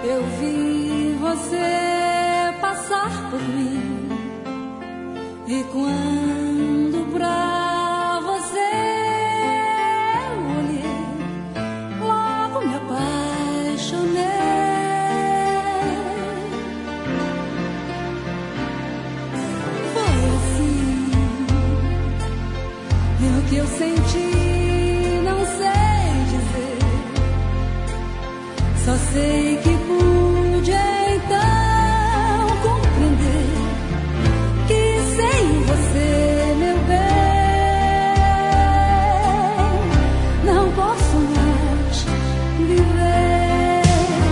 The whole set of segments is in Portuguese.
Eu vi você passar por mim, e quando pra você eu olhei, logo me apaixonei. Foi assim, e o que eu senti não sei dizer, só sei que pude então compreender que sem você, meu bem, não posso mais viver.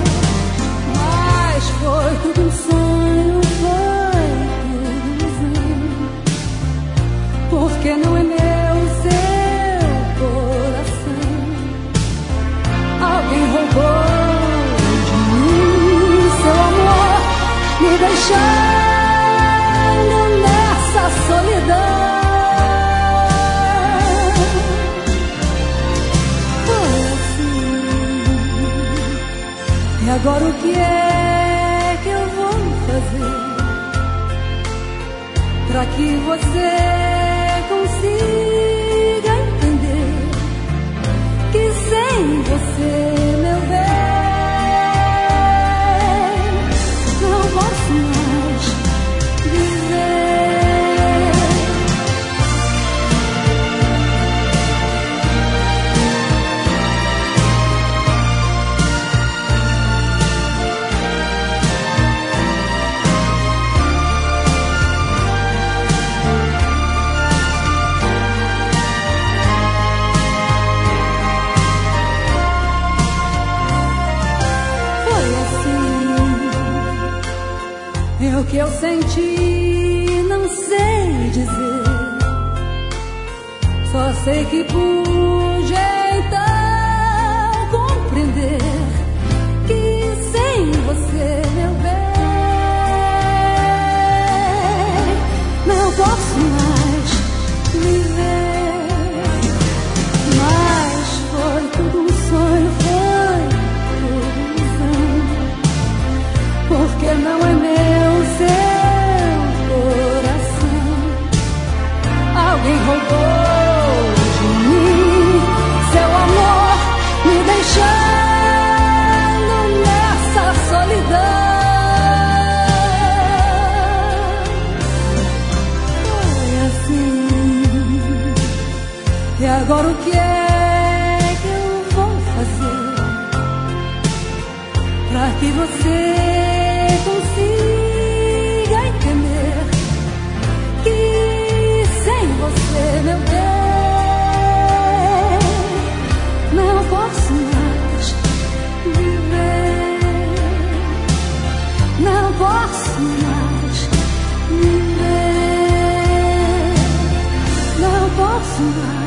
Mas foi tudo um sonho, foi tudo ilusão, porque não é meu o seu coração. Alguém roubou me deixando nessa solidão. Foi assim. E agora o que é que eu vou fazer pra que você consiga entender que sem você, meu bem, posso mais viver. Foi assim. E o que eu senti não sei dizer, só sei que pude então compreender que sem você, meu bem, não posso mais viver. Mas foi tudo um sonho, foi tudo ilusão, porque não é meu seu coração. Alguém roubou de mim seu amor, me deixando nessa solidão. Foi assim. E agora o que é que eu vou fazer pra que você consiga entender que sem você, meu bem, não posso mais viver. Não posso mais viver. Não posso mais.